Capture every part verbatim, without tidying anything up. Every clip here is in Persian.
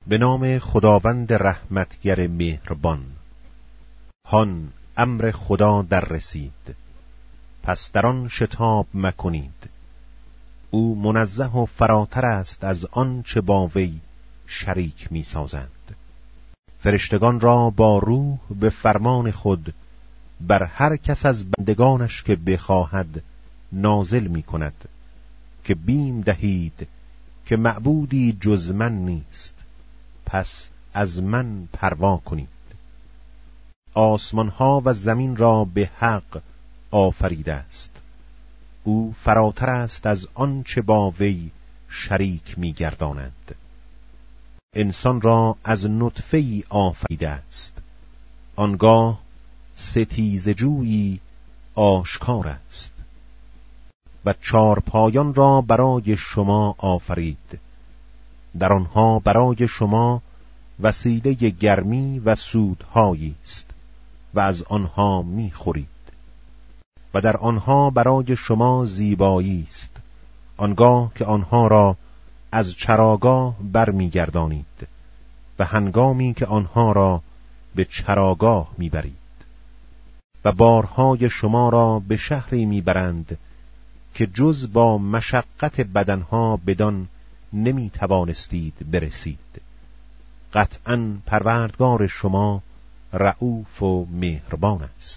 به نام خداوند رحمتگر مهربان. هان امر خدا در رسید، پس در آن شتاب مکنید. او منزه و فراتر است از آن چه با وی شریک می سازند. فرشتگان را با روح به فرمان خود بر هر کس از بندگانش که بخواهد نازل می کند، که بیم دهید که معبودی جز من نیست، پس از من پروا کنید. آسمان ها و زمین را به حق آفریده است. او فراتر است از آنچه با وی شریک می گردانند. انسان را از نطفه ای آفریده است، آنگاه ستیزه جویی آشکار است. و چار پایان را برای شما آفرید، در آنها برای شما وسیله گرمی و سودهایی است و از آنها می خورید. و در آنها برای شما زیبایی است، آنگاه که آنها را از چراگاه برمی گردانید و هنگامی که آنها را به چراگاه می برید. و بارهای شما را به شهری می برند که جز با مشقت بدنها بدان نمی توانستید برسید. قطعاً پروردگار شما رئوف و مهربان است.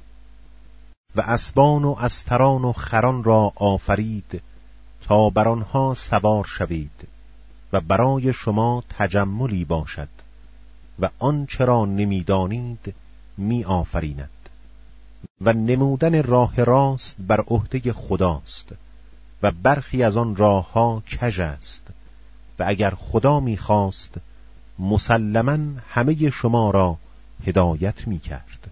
و اسبان و استران و خران را آفرید تا بر آنها سوار شوید و برای شما تجملی باشد و آنچه را نمی‌دانید می آفریند. و نمودن راه راست بر عهده خداست و برخی از آن راهها کژ است، و اگر خدا می‌خواست مسلماً همه شما را هدایت می‌کرد.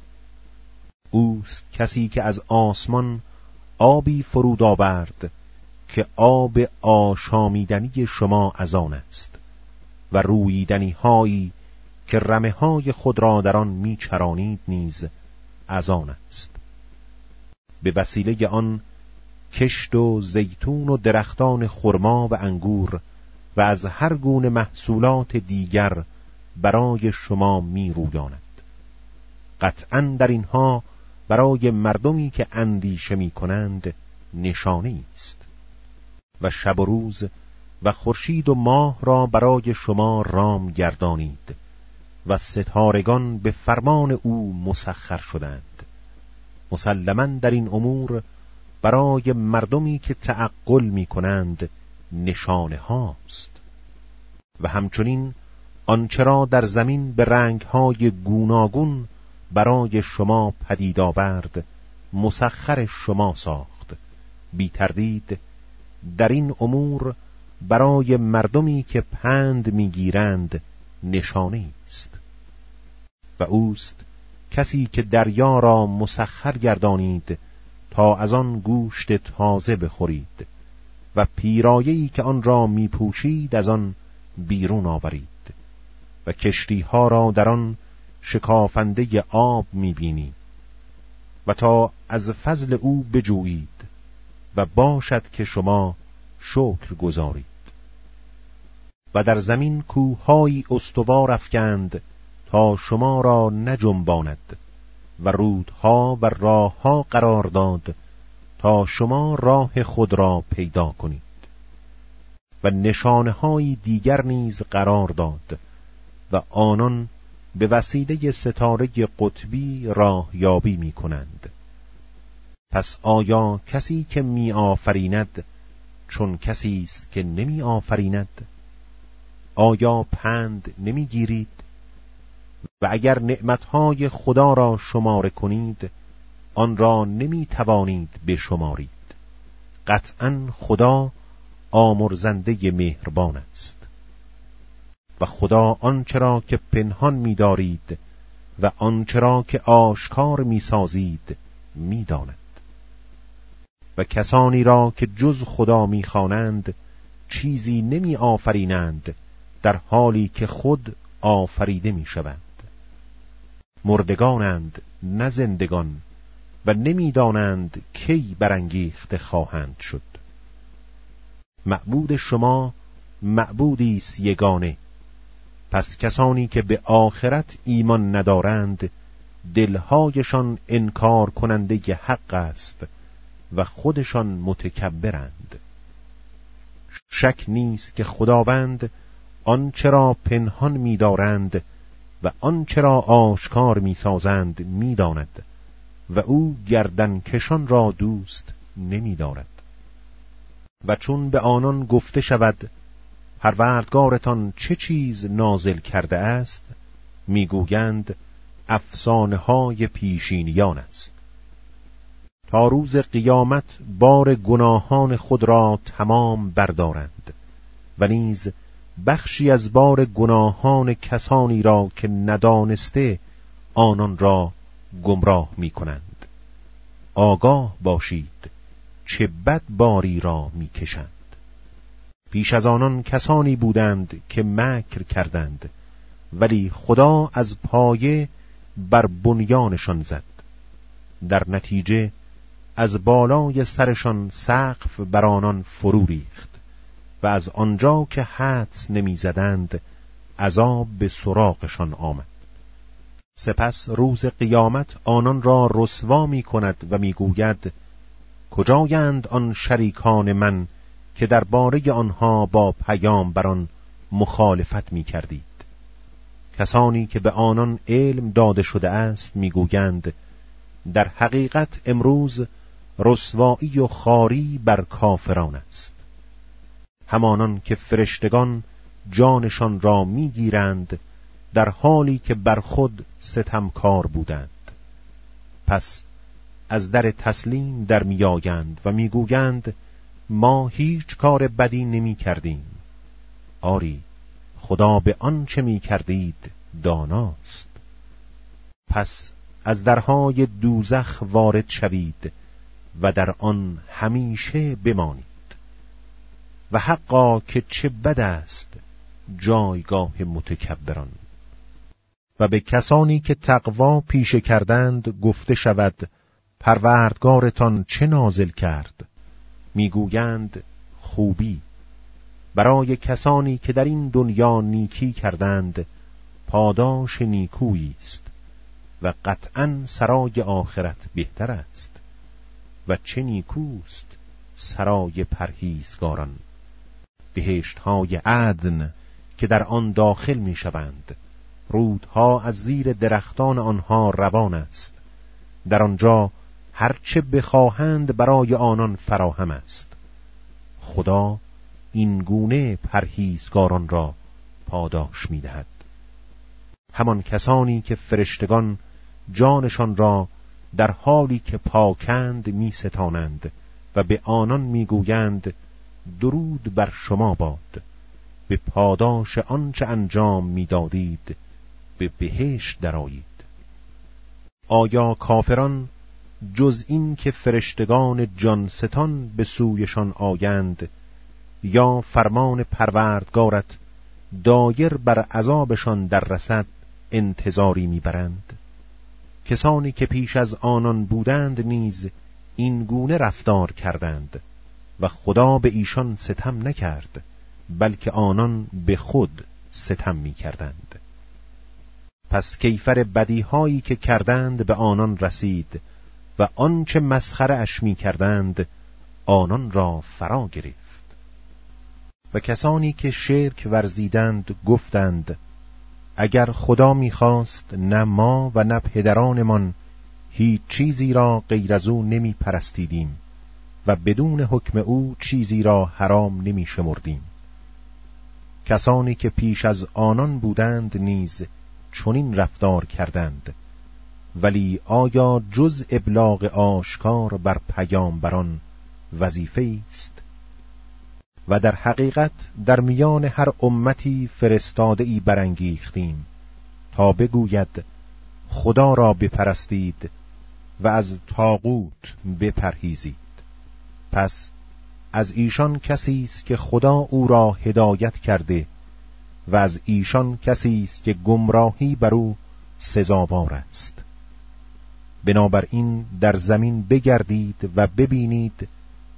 اوست کسی که از آسمان آبی فرود آورد که آب آشامیدنی شما از آن است و روییدنی هایی که رمه های خود را در آن می‌چرانید نیز از آن است. به وسیله آن کشت و زیتون و درختان خرما و انگور و از هر گونه محصولات دیگر برای شما می رویاند. قطعاً در اینها برای مردمی که اندیشه می کنند نشانه است. و شب و روز و خورشید و ماه را برای شما رام گردانید و ستارگان به فرمان او مسخر شدند. مسلماً در این امور برای مردمی که تعقل می کنند نشانه هاست. و همچنین آنچه را در زمین به رنگهای گوناگون برای شما پدید آورد مسخر شما ساخت. بی تردید در این امور برای مردمی که پند میگیرند نشانه است. و اوست کسی که دریا را مسخر گردانید تا از آن گوشت تازه بخورید و پیرایه‌ای که آن را میپوشید از آن بیرون آورید و کشتی‌ها را در آن شکافنده آب میبینید و تا از فضل او بجویید و باشد که شما شکر گزارید. و در زمین کوه‌هایی استوار افکند تا شما را نجنباند و رودها و راهها قرار داد تا شما راه خود را پیدا کنید. و نشانه‌های دیگر نیز قرار داد و آنان به وسیله ستاره قطبی راه یابی می کنند. پس آیا کسی که می آفریند چون کسی است که نمی آفریند؟ آیا پند نمی گیرید؟ و اگر نعمتهای خدا را شماره کنید آن را نمی توانید بشمارید. قطعاً خدا آمرزنده مهربان است. و خدا آنچه را که پنهان می دارید و آنچه را که آشکار می سازید می داند. و کسانی را که جز خدا می خوانند چیزی نمی آفرینند در حالی که خود آفریده می شوند. مردگانند نه زندگان و نمی دانند کی برانگیخته خواهند شد. معبود شما معبودی است یگانه پس کسانی که به آخرت ایمان ندارند دلهایشان انکار کننده حق است و خودشان متکبرند. شک نیست که خداوند آنچه را پنهان می‌دارند و آنچه را آشکار می‌سازند می‌داند و او گردن کشان را دوست نمی‌دارد. و چون به آنان گفته شود پروردگارتان چه چیز نازل کرده است، میگویند افسانه های پیشینیان است، تا روز قیامت بار گناهان خود را تمام بردارند و نیز بخشی از بار گناهان کسانی را که ندانسته آنان را گمراه می کنند. آگاه باشید چه بد باری را می کشند. پیش از آنان کسانی بودند که مکر کردند، ولی خدا از پایه بر بنیانشان زد. در نتیجه از بالای سرشان سقف بر آنان فرو ریخت و از آنجا که حدس نمی زدند عذاب به سراغشان آمد. سپس روز قیامت آنان را رسوا می کند و می گوید کجایند آن شریکان من که درباره آنها با پیامبران مخالفت می کردید؟ کسانی که به آنان علم داده شده است می گویند در حقیقت امروز رسوایی و خواری بر کافران است. همانان که فرشتگان جانشان را می گیرند در حالی که بر خود ستمکار بودند. پس از در تسلیم در می آیند و می گویند ما هیچ کار بدی نمی کردیم. آری خدا به آنچه می کردید داناست. پس از درهای دوزخ وارد شوید و در آن همیشه بمانید. و حقا که چه بد است جایگاه متکبران. و به کسانی که تقوا پیشه کردند گفته شود پروردگارتان چه نازل کرد؟ میگویند خوبی. برای کسانی که در این دنیا نیکی کردند پاداش نیکویی است و قطعاً سرای آخرت بهتر است. و چه نیکوست سرای پرهیزگاران، بهشت‌های عدن که در آن داخل می‌شوند، رودها از زیر درختان آنها روان است، در آنجا هرچه بخواهند برای آنان فراهم است. خدا این گونه پرهیزگاران را پاداش می‌دهد. همان کسانی که فرشتگان جانشان را در حالی که پاکند می ستانند و به آنان می گویند درود بر شما باد، به پاداش آنچه انجام می دادید به بهشت درآیید. آیا کافران جز این که فرشتگان جانستان به سویشان آیند یا فرمان پروردگارت دایر بر عذابشان در رسد انتظاری می برند؟ کسانی که پیش از آنان بودند نیز این گونه رفتار کردند و خدا به ایشان ستم نکرد، بلکه آنان به خود ستم می کردند. پس کیفر بدیهایی که کردند به آنان رسید و آنچه مسخره اش می کردند آنان را فرا گرفت. و کسانی که شرک ورزیدند گفتند اگر خدا می‌خواست نه ما و نه پدرانمان هیچ چیزی را غیر از او نمی پرستیدیم و بدون حکم او چیزی را حرام نمی شمردیم. کسانی که پیش از آنان بودند نیز چنین رفتار کردند، ولی آیا جز ابلاغ آشکار بر پیامبران وظیفه است؟ و در حقیقت در میان هر امتی فرستاده ای برانگیختیم تا بگوید خدا را بپرستید و از طاغوت بپرهیزید. پس از ایشان کسی است که خدا او را هدایت کرده و از ایشان کسی است که گمراهی بر او سزاوار است. بنابراین در زمین بگردید و ببینید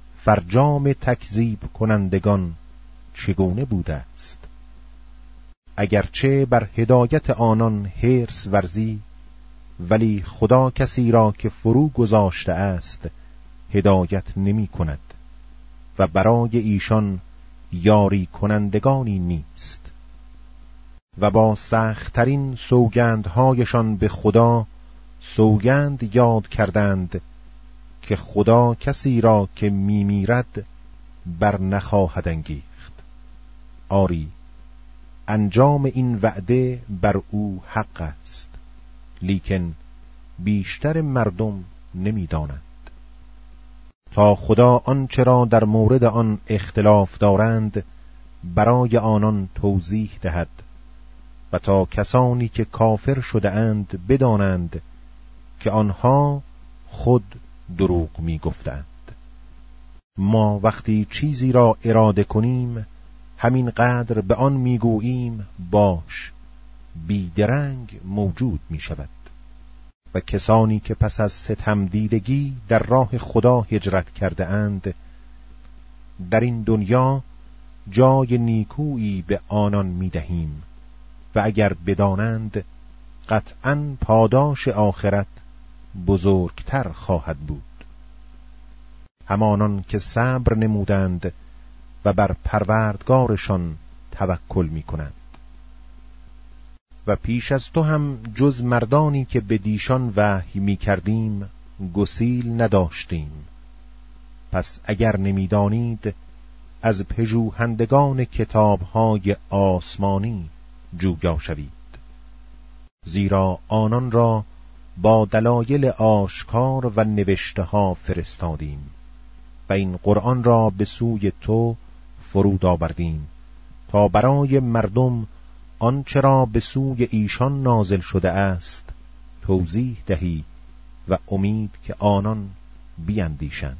فرجام تکذیب کنندگان چگونه بوده است. اگرچه بر هدایت آنان حرص ورزی، ولی خدا کسی را که فرو گذاشته است هدایت نمی کند و برای ایشان یاری کنندگانی نیست. و با سخت‌ترین سوگندهایشان به خدا سوگند یاد کردند که خدا کسی را که می میرد بر نخواهد انگیخت. آری، انجام این وعده بر او حق است، لیکن بیشتر مردم نمی دانند. تا خدا آنچه را در مورد آن اختلاف دارند برای آنان توضیح دهد و تا کسانی که کافر شده اند بدانند که آنها خود دروغ می گفتند. ما وقتی چیزی را اراده کنیم همین قدر به آن می گوییم باش، بیدرنگ موجود می شود. و کسانی که پس از ستم دیدگی در راه خدا هجرت کرده اند در این دنیا جای نیکویی به آنان می دهیم و اگر بدانند قطعاً پاداش آخرت بزرگتر خواهد بود. همانان که صبر نمودند و بر پروردگارشان توکل می کنند. و پیش از تو هم جز مردانی که به دیشان وحی می کردیم گسیل نداشتیم. پس اگر نمی دانید از پژوهندگان کتاب‌های آسمانی جویا شوید، زیرا آنان را با دلایل آشکار و نوشته ها فرستادیم و این قرآن را به سوی تو فرود آوردیم تا برای مردم آنچه را به سوی ایشان نازل شده است توضیح دهی و امید که آنان بیندیشند.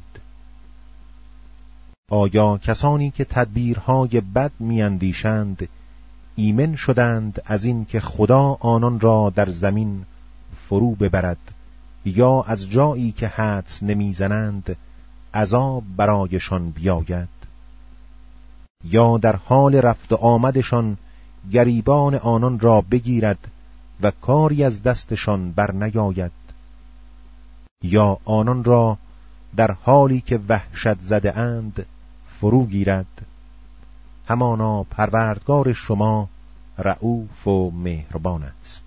آیا کسانی که تدبیرهای بد میاندیشند ایمن شدند از این که خدا آنان را در زمین فرو ببرد یا از جایی که حدس نمیزنند عذاب برایشان بیاید؟ یا در حال رفت و آمدشان گریبان آنان را بگیرد و کاری از دستشان بر نیاید؟ یا آنان را در حالی که وحشت زده اند فرو گیرد؟ همانا پروردگار شما رؤوف و مهربان است.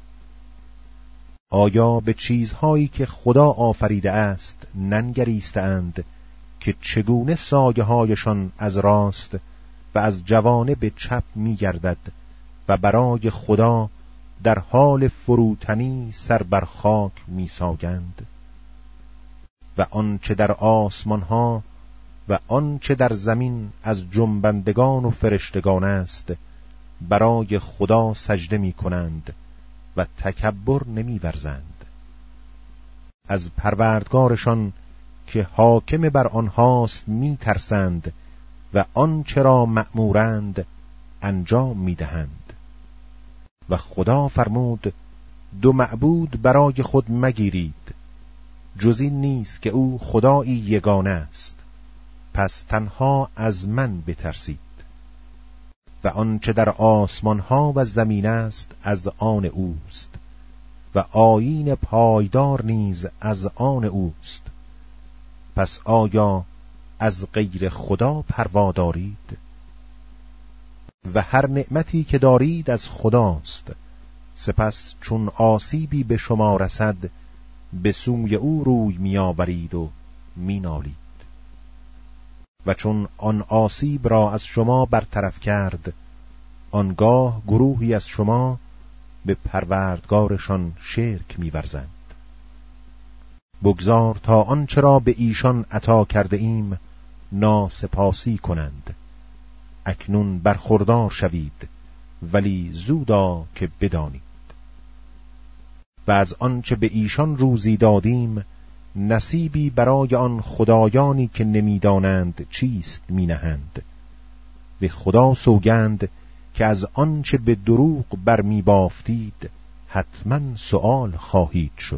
آیا به چیزهایی که خدا آفریده است ننگریستند که چگونه سایه هایشان از راست و از جوانب چپ می گردد و برای خدا در حال فروتنی سر بر خاک می ساگند؟ و آنچه در آسمان ها و آنچه در زمین از جنبندگان و فرشتگان است برای خدا سجده می کنند و تکبر نمی ورزند. از پروردگارشان که حاکم بر آنهاست می ترسند و آنچه را مأمورند انجام می دهند. و خدا فرمود دو معبود برای خود مگیرید، جز این نیست که او خدایی یگانه است، پس تنها از من بترسید. و آنچه در آسمان ها و زمین است از آن اوست و آیین پایدار نیز از آن اوست. پس آیا از غیر خدا پروا دارید؟ و هر نعمتی که دارید از خداست، سپس چون آسیبی به شما رسد به سوی او روی می‌آورید و می‌نالید. و چون آن آسیب را از شما برطرف کرد، آنگاه گروهی از شما به پروردگارشان شرک می‌ورزند. بگذار تا آنچه را به ایشان عطا کرده ایم ناسپاسی کنند. اکنون برخوردار شوید، ولی زودا که بدانید. و از آنچه به ایشان روزی دادیم نصیبی برای آن خدایانی که نمیدانند چیست می نهند. به خدا سوگند که از آنچه به دروغ برمی بافتید حتما سؤال خواهید شد.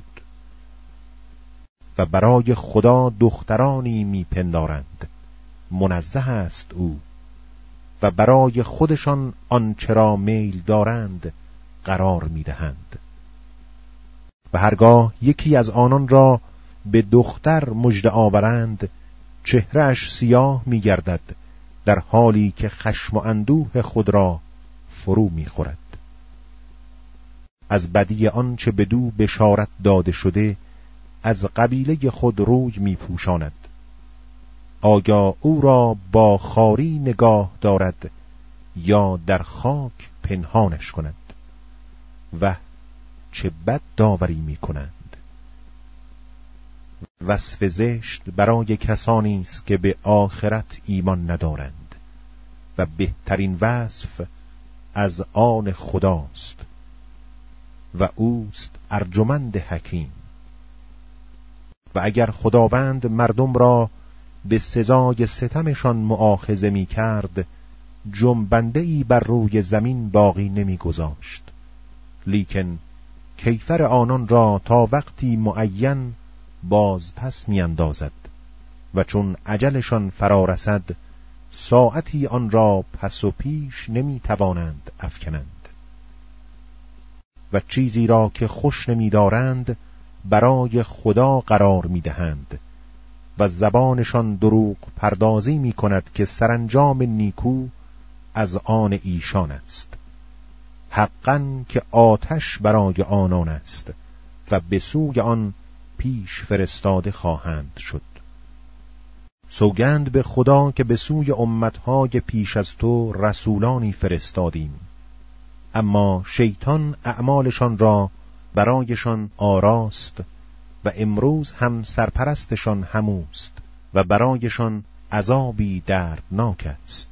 و برای خدا دخترانی می پندارند، منزه است او. و برای خودشان آنچه را میل دارند قرار می‌دهند. و هرگاه یکی از آنان را به دختر مژده آورند، چهره‌اش سیاه می‌گردد، در حالی که خشم و اندوه خود را فرو می‌خورد. از بدی آنچه بدو بشارت داده شده از قبیله خود روی می‌پوشاند. آیا او را با خواری نگاه دارد یا در خاک پنهانش کند؟ و چه بد داوری می‌کنند. وصف زشت برای کسانی است که به آخرت ایمان ندارند و بهترین وصف از آن خداست و اوست ارجمند حکیم. و اگر خداوند مردم را به سزای ستمشان مؤاخذه می کرد، جنبنده ای بر روی زمین باقی نمی گذاشت، لیکن کیفر آنان را تا وقتی معین باز پس می اندازد و چون اجلشان فرا رسد ساعتی آن را پس و پیش نمی توانند افکنند. و چیزی را که خوش نمی دارند برای خدا قرار می دهند و زبانشان دروغ پردازی می کند که سرانجام نیکو از آن ایشان است. حقاً که آتش برای آنان است و به سوی آن پیش فرستاده خواهند شد. سوگند به خدا که به سوی امتهای پیش از تو رسولانی فرستادیم، اما شیطان اعمالشان را برایشان آراست و امروز هم سرپرستشان هموست و برایشان عذابی دردناک است.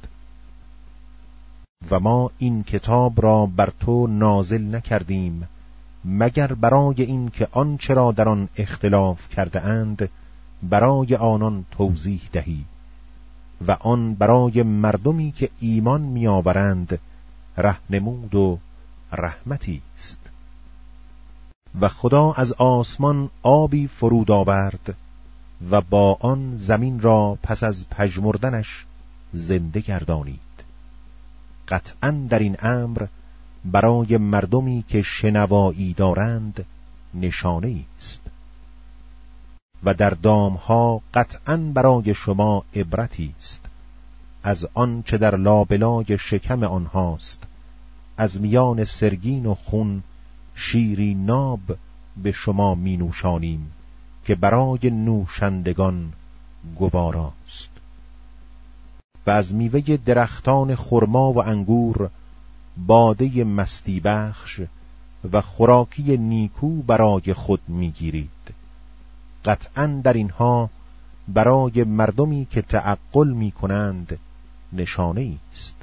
و ما این کتاب را بر تو نازل نکردیم مگر برای این که آنچه را در آن اختلاف کرده اند برای آنان توضیح دهی و آن برای مردمی که ایمان می‌آورند راهنمود و رحمتی است. و خدا از آسمان آبی فرود آورد و با آن زمین را پس از پژمردنش زنده گردانید. قطعاً در این امر برای مردمی که شنوایی دارند نشانه است. و در دامها قطعاً برای شما عبرتی است از آن چه در لابلای شکم آنهاست، از میان سرگین و خون شیری ناب به شما می نوشانیم که برای نوشندگان گواراست. و از میوه درختان خرما و انگور باده مستی بخش و خوراکی نیکو برای خود میگیرید. قطعاً در اینها برای مردمی که تعقل می کنند نشانه است.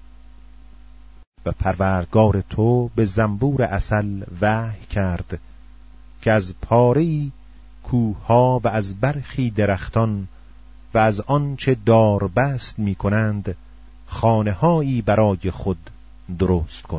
و پروردگار تو به زنبور عسل وحی کرد که از پاره‌ای کوه‌ها و از برخی درختان و از آنچه داربست می کنند خانه‌هایی برای خود درست کن.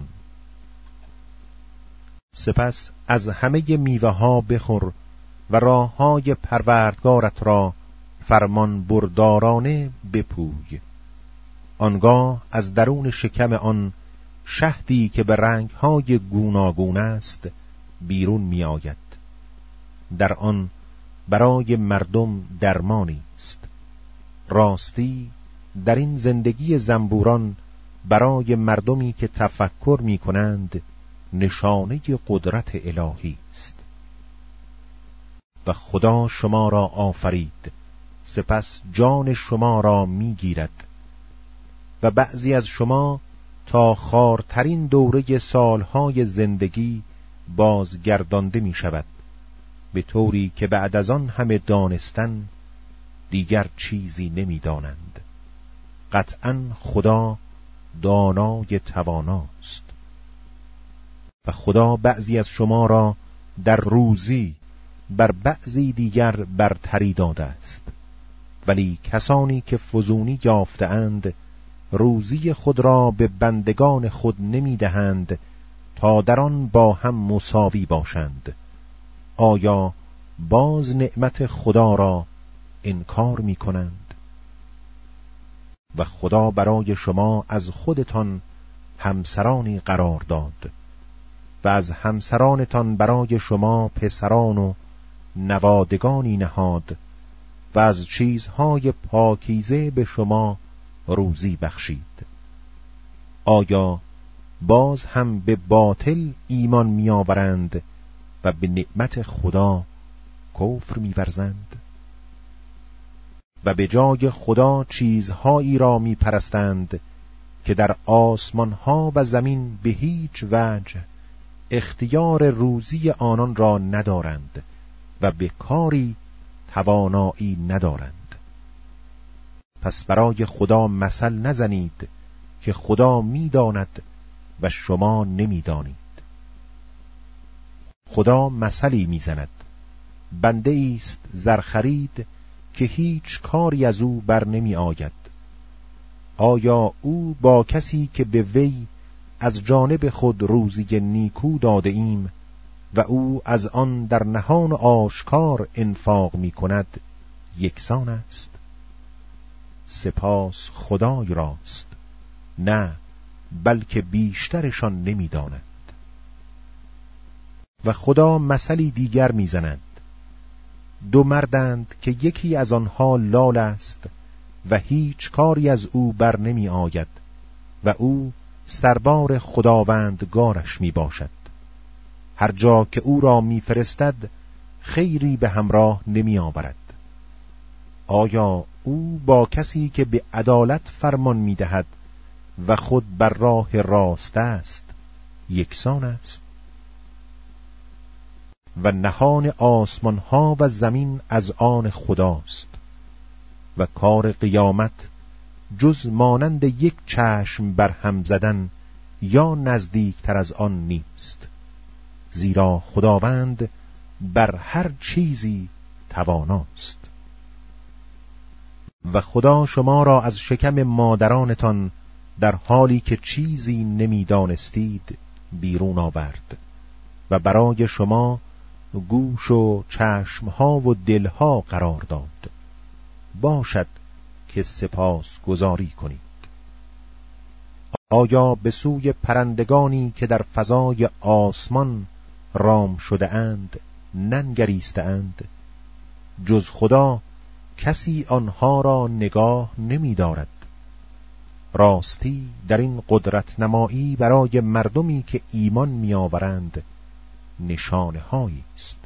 سپس از همه میوه ها بخور و راه های پروردگارت را فرمان بردارانه بپوی. آنگاه از درون شکم آن شهدی که به رنگ های گوناگون است بیرون می آید. در آن برای مردم درمانی است. راستی در این زندگی زنبوران برای مردمی که تفکر می کنند نشانه قدرت الهی است. و خدا شما را آفرید، سپس جان شما را می گیرد و بعضی از شما تا خوارترین دوره سالهای زندگی بازگردانده می شود، به طوری که بعد از آن همه دانستن دیگر چیزی نمی دانند. قطعاً خدا دانای تواناست. و خدا بعضی از شما را در روزی بر بعضی دیگر برتری داده است، ولی کسانی که فزونی یافته‌اند روزی خود را به بندگان خود نمی دهند تا در آن با هم مساوی باشند. آیا باز نعمت خدا را انکار می کنند؟ و خدا برای شما از خودتان همسرانی قرار داد و از همسرانتان برای شما پسران و نوادگانی نهاد و از چیزهای پاکیزه به شما روزی بخشید. آیا باز هم به باطل ایمان می‌آورند و به نعمت خدا کفر می‌ورزند؟ و به جای خدا چیزهایی را می‌پرستند که در آسمان‌ها و زمین به هیچ وجه اختیار روزی آنان را ندارند و به کاری توانایی ندارند. پس برای خدا مثل نزنید که خدا می‌داند و شما نمی‌دانید. خدا مثلی می‌زند: بنده است زرخرید که هیچ کاری از او بر نمی آید. آیا او با کسی که به وی از جانب خود روزی نیکو داده ایم و او از آن در نهان آشکار انفاق می کند یکسان است؟ سپاس خدای راست، نه بلکه بیشترشان نمی داند. و خدا مثلی دیگر می زند: دو مردند که یکی از آنها لال است و هیچ کاری از او بر نمی آید و او سربار خداوندگارش می باشد. هر جا که او را می فرستد خیری به همراه نمی آورد. آیا او با کسی که به عدالت فرمان می دهد و خود بر راه راست است یکسان است؟ و نهان آسمان ها و زمین از آن خداست و کار قیامت جز مانند یک چشم بر هم زدن یا نزدیکتر از آن نیست، زیرا خداوند بر هر چیزی تواناست. و خدا شما را از شکم مادرانتان در حالی که چیزی نمیدانستید بیرون آورد و برای شما گوش و چشمها و دلها قرار داد. باشد که سپاس گزاری کنید. آیا به سوی پرندگانی که در فضای آسمان رام شده اند ننگریسته اند؟ جز خدا کسی آنها را نگاه نمی دارد. راستی در این قدرت نمایی برای مردمی که ایمان می آورند نشانه هایی است.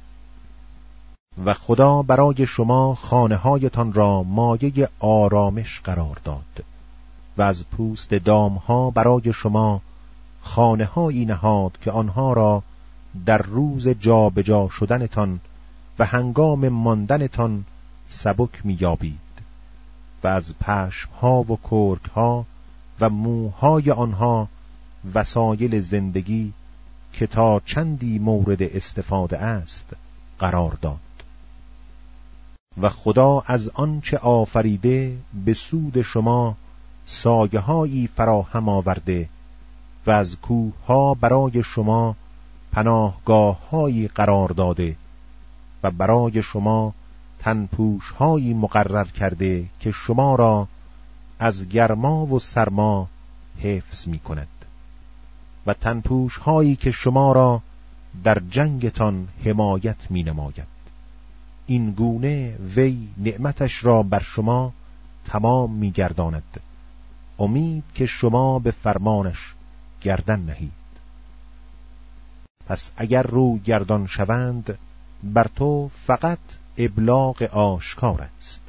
و خدا برای شما خانه هایتان را مایه آرامش قرار داد و از پوست دامها برای شما خانه هایی نهاد که آنها را در روز جا به جا شدنتان و هنگام ماندنتان سبک می‌یابید و از پشمها و کرکها و موهای آنها وسایل زندگی که تا چندی مورد استفاده است قرار داد. و خدا از آنچه آفریده به سود شما سایه‌هایی فراهم آورده و از کوه‌ها برای شما پناهگاه‌هایی قرار داده و برای شما تنپوش‌هایی مقرر کرده که شما را از گرما و سرما حفظ می‌کند و تنپوش‌هایی که شما را در جنگتان حمایت می‌نماید. این گونه وی نعمتش را بر شما تمام می‌گرداند، امید که شما به فرمانش گردن نهید. پس اگر رو گردان شوند بر تو فقط ابلاغ آشکار است.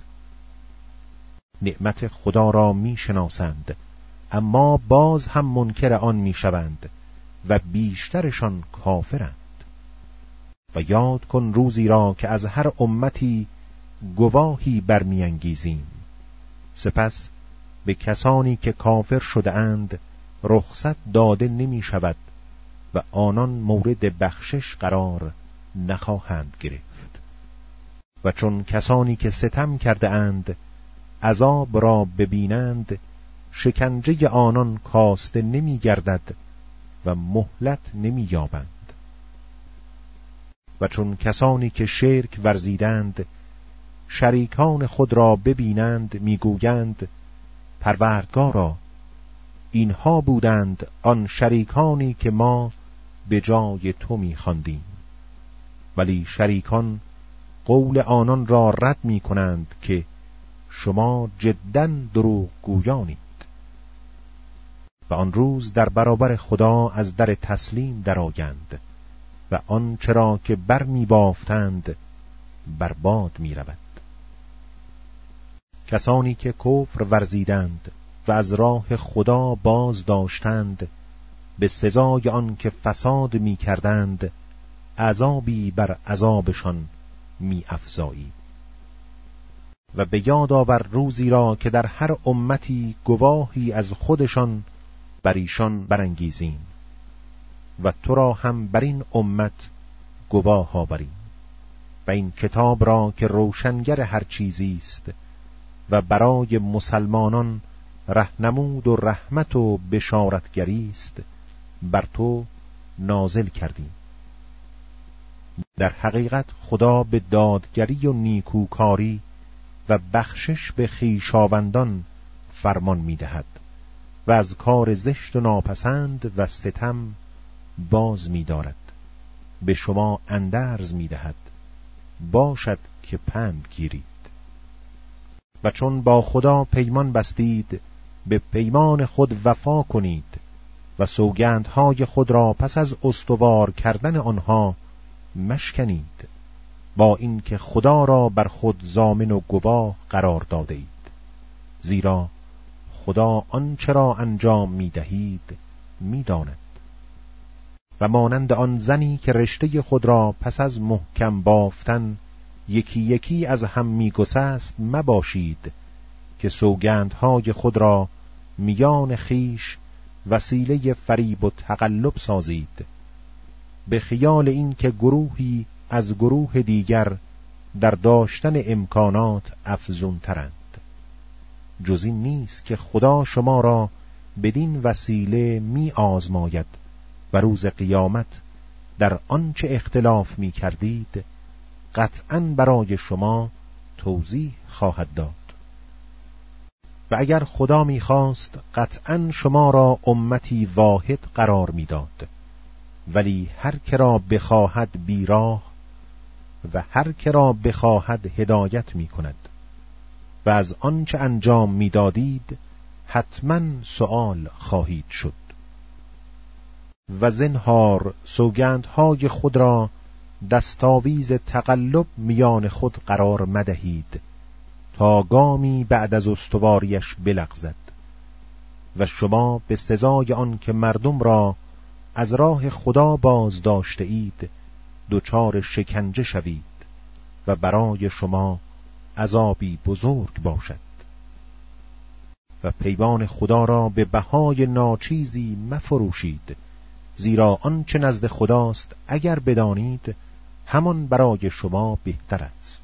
نعمت خدا را می‌شناسند اما باز هم منکر آن می‌شوند و بیشترشان کافرند. و یاد کن روزی را که از هر امتی گواهی برمی‌انگیزیم، سپس به کسانی که کافر شده اند رخصت داده نمی شود و آنان مورد بخشش قرار نخواهند گرفت. و چون کسانی که ستم کرده اند عذاب را ببینند شکنجه آنان کاسته نمی گردد و مهلت نمی یابند. و چون کسانی که شرک ورزیدند شریکان خود را ببینند میگویند پروردگارا، اینها بودند آن شریکانی که ما به جای تو می خواندیم، ولی شریکان قول آنان را رد می کنند که شما جداً دروغ گویانید. و آن روز در برابر خدا از در تسلیم درآیند و آن چرا که بر می بافتند برباد می رود. کسانی که کفر ورزیدند و از راه خدا باز داشتند، به سزای آن که فساد می کردند عذابی بر عذابشان می افزایی. و به یاد آور روزی را که در هر امتی گواهی از خودشان بر ایشان برانگیزیم و تو را هم بر این امت گواه آوریم و این کتاب را که روشنگر هر چیزی است و برای مسلمانان رهنمود و رحمت و بشارتگری است بر تو نازل کردیم. در حقیقت خدا به دادگری و نیکوکاری و بخشش به خویشاوندان فرمان می‌دهد و از کار زشت و ناپسند و ستم باز می‌دارد. به شما اندرز می‌دهد باشد که پند گیرید. و چون با خدا پیمان بستید به پیمان خود وفا کنید و سوگندهای خود را پس از استوار کردن آنها مشکنید، با اینکه خدا را بر خود ضامن و گواه قرار داده اید. زیرا خدا آنچه را انجام می دهید می داند. و مانند آن زنی که رشته خود را پس از محکم بافتن یکی یکی از هم می گسست مباشید که سوگندهای خود را میان خیش وسیله فریب و تقلب سازید، به خیال این که گروهی از گروه دیگر در داشتن امکانات افزون ترند. جز این نیست که خدا شما را بدین وسیله می آزماید و روز قیامت در آنچه اختلاف می کردید قطعاً برای شما توضیح خواهد داد. و اگر خدا می خواست قطعاً شما را امتی واحد قرار می داد، ولی هر که را بخواهد بیراه و هر که را بخواهد هدایت می کند و از آنچه انجام می دادید حتما سؤال خواهید شد. و زنهار سوگندهای خود را دستاویز تقلب میان خود قرار مدهید تا گامی بعد از استواریش بلغزد و شما به سزای آن که مردم را از راه خدا باز داشته اید دچار شکنجه شوید و برای شما عذابی بزرگ باشد. و پیمان خدا را به بهای ناچیزی مفروشید، زیرا آنچه نزد خداست اگر بدانید همان برای شما بهتر است.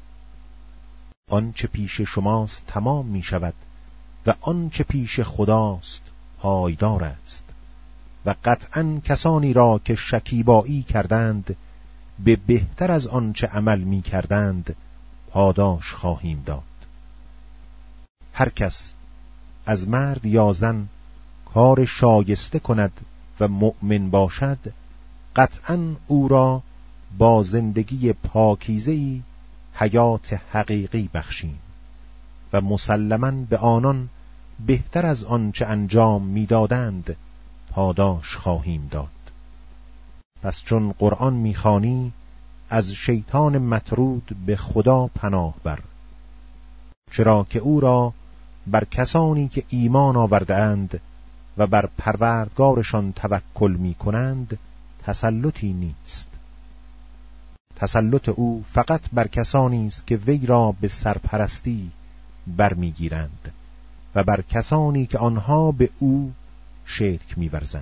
آنچه پیش شماست تمام می شود و آنچه پیش خداست پایدار است. و قطعاً کسانی را که شکیبایی کردند به بهتر از آنچه عمل می کردند پاداش خواهیم داد. هر کس از مرد یا زن کار شایسته کند و مؤمن باشد قطعاً او را با زندگی پاکیزه‌ای حیات حقیقی بخشیم و مسلماً به آنان بهتر از آنچه انجام می‌دادند پاداش خواهیم داد. پس چون قرآن می‌خوانی از شیطان مطرود به خدا پناه بر، چرا که او را بر کسانی که ایمان آورده اند و بر پروردگارشان توکل می‌کنند تسلطی نیست. تسلط او فقط بر کسانی است که وی را به سرپرستی برمیگیرند و بر کسانی که آنها به او شرک می‌ورزند.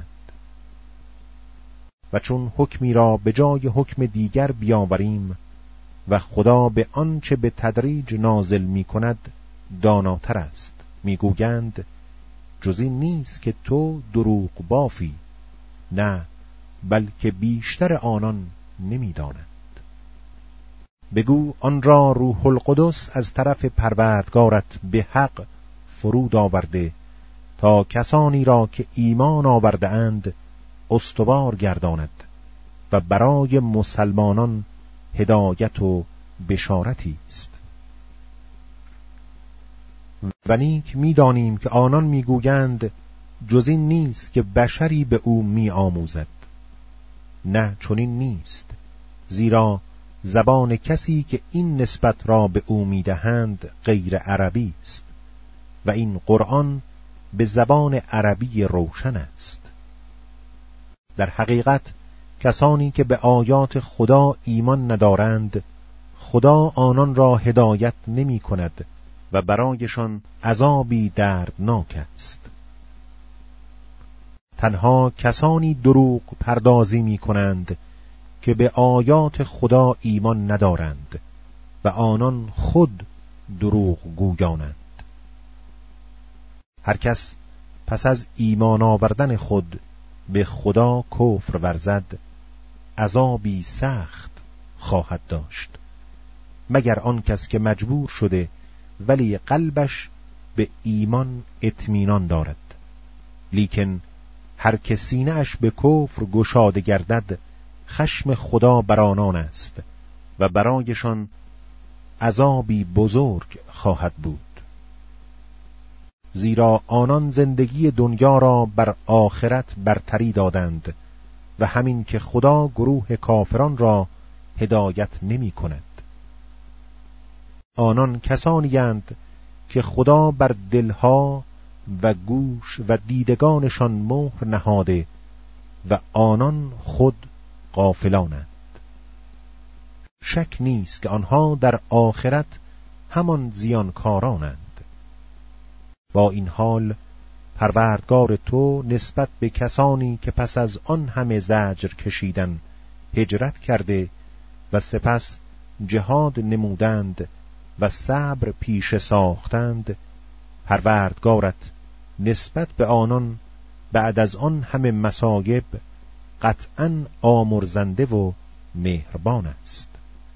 و چون حکمی را به جای حکم دیگر بیاوریم و خدا به آنچه به تدریج نازل می‌کند داناتر است، می‌گویند جز این نیست که تو دروغ بافی، نه بلکه بیشتر آنان نمی‌دانند. بگو آن را روح القدس از طرف پروردگارت به حق فرود آورده تا کسانی را که ایمان آورده اند استوار گرداند و برای مسلمانان هدایت و بشارتی است. و نیک می‌دانیم که آنان می‌گویند جز این نیست که بشری به او می‌آموزد. نه، چنین نیست، زیرا زبان کسی که این نسبت را به او می‌دهند غیر عربی است و این قرآن به زبان عربی روشن است. در حقیقت کسانی که به آیات خدا ایمان ندارند خدا آنان را هدایت نمی کند و برایشان عذابی دردناک است. تنها کسانی دروغ پردازی می کنند که به آیات خدا ایمان ندارند و آنان خود دروغ گویانند. هر کس پس از ایمان آوردن خود به خدا کفر ورزد عذابی سخت خواهد داشت، مگر آن کس که مجبور شده ولی قلبش به ایمان اطمینان دارد. لیکن هر که سینه‌اش به کفر گشاده گردد خشم خدا بر آنان است و برایشان عذابی بزرگ خواهد بود، زیرا آنان زندگی دنیا را بر آخرت برتری دادند و همین که خدا گروه کافران را هدایت نمی کند. آنان کسانی اند که خدا بر دلها و گوش و دیدگانشان مهر نهاده و آنان خود غافلانند. شک نیست که آنها در آخرت همان زیانکارانند. با این حال پروردگار تو نسبت به کسانی که پس از آن همه زجر کشیدن هجرت کرده و سپس جهاد نمودند و صبر پیش ساختند، پروردگارت نسبت به آنان بعد از آن همه مصایب قطعاً آمرزنده و مهربان است.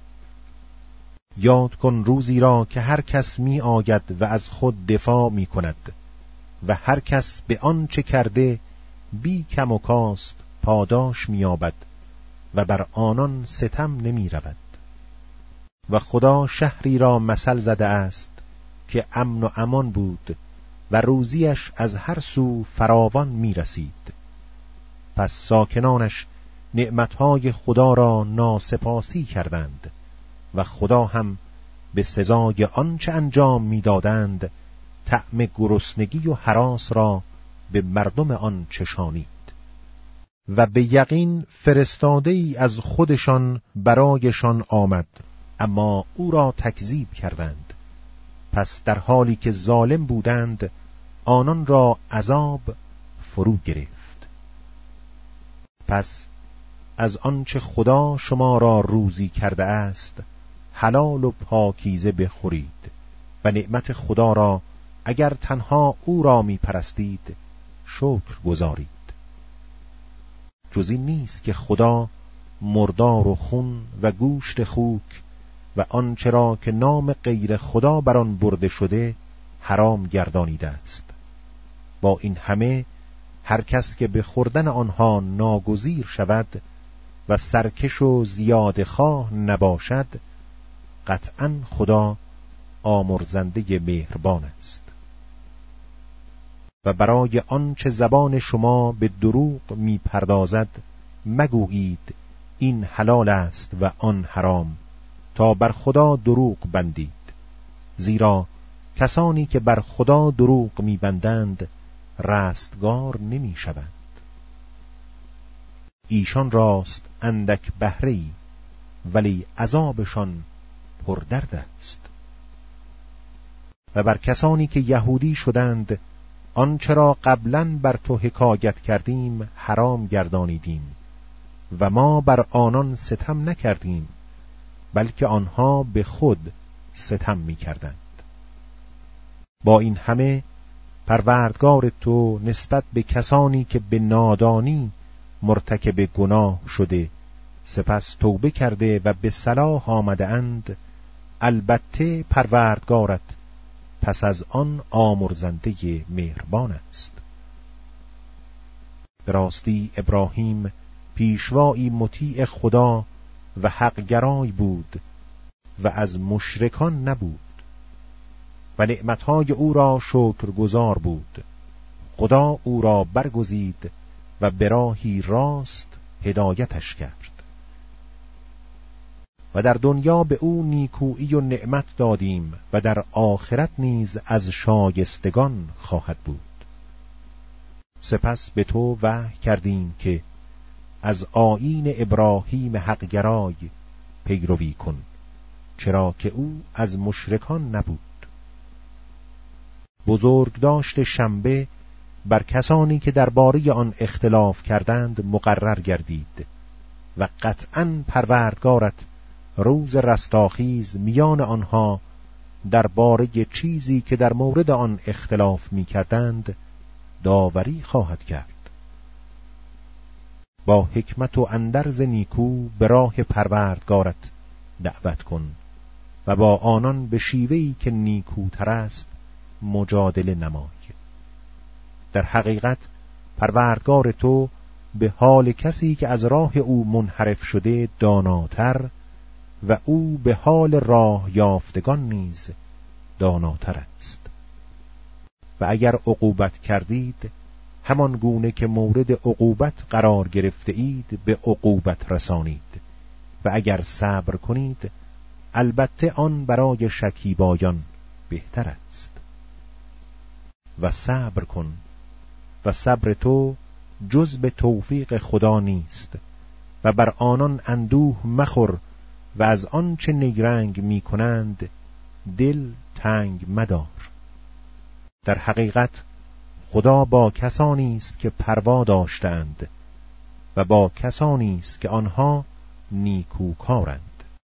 یاد کن روزی را که هر کس می آید و از خود دفاع می کند و هر کس به آن چه کرده بی کم و کاست پاداش می یابد و بر آنان ستم نمی رود. و خدا شهری را مثل زده است که امن و امان بود و روزیش از هر سو فراوان می رسید. پس ساکنانش نعمتهای خدا را ناسپاسی کردند و خدا هم به سزای آنچه انجام می‌دادند طعم گرسنگی و هراس را به مردم آن چشانید. و به یقین فرستاده ای از خودشان برایشان آمد، اما او را تکذیب کردند. پس در حالی که ظالم بودند آنان را عذاب فرو گرفت. پس از آنچه خدا شما را روزی کرده است حلال و پاکیزه بخورید و نعمت خدا را اگر تنها او را می پرستید شکر گزارید. جز این نیست که خدا مردار و خون و گوشت خوک و آنچه را که نام غیر خدا بر آن برده شده حرام گردانیده است. با این همه هر کس که به خوردن آنها ناگزیر شود و سرکش و زیاده خواه نباشد قطعاً خدا آمرزنده مهربان است. و برای آنچه زبان شما به دروغ می پردازد مگویید این حلال است و آن حرام تا بر خدا دروغ بندید، زیرا کسانی که بر خدا دروغ می بندند رستگار نمی شوند. ایشان راست اندک بهره‌ای ولی عذابشان پردرد است. و بر کسانی که یهودی شدند آنچه را قبلاً بر تو حکایت کردیم حرام گردانیدیم و ما بر آنان ستم نکردیم بلکه آنها به خود ستم می کردند. با این همه پروردگار تو نسبت به کسانی که به نادانی مرتکب گناه شده سپس توبه کرده و به صلاح آمده اند، البته پروردگارت پس از آن آمرزنده مهربان است. به راستی ابراهیم پیشوایی مطیع خدا و حقگرای بود و از مشرکان نبود و نعمتهای او را شکرگزار بود. خدا او را برگزید و به راهی راست هدایتش کرد. و در دنیا به او نیکویی و نعمت دادیم و در آخرت نیز از شایستگان خواهد بود. سپس به تو وحی کردیم که از آیین ابراهیم حقگرای پیروی کن، چرا که او از مشرکان نبود. بزرگداشت شنبه بر کسانی که درباره آن اختلاف کردند مقرر گردید و قطعاً پروردگارت روز رستاخیز میان آنها درباره چیزی که در مورد آن اختلاف می کردند داوری خواهد کرد. با حکمت و اندرز نیکو به راه پروردگارت دعوت کن و با آنان به شیوهی که نیکوتر است مجادله نمای. در حقیقت پروردگار تو به حال کسی که از راه او منحرف شده داناتر و او به حال راه یافتگان نیز داناتر است. و اگر عقوبت کردید همان گونه که مورد عقوبت قرار گرفته اید به عقوبت رسانید و اگر صبر کنید البته آن برای شکیبایان بهتر است. و صبر کن و صبر تو جز به توفیق خدا نیست و بر آنان اندوه مخور و از آن چه نیرنگ می کنند دل تنگ مدار. در حقیقت خدا با کسانی است که پروا داشتند و با کسانی است که آنها نیکوکارند.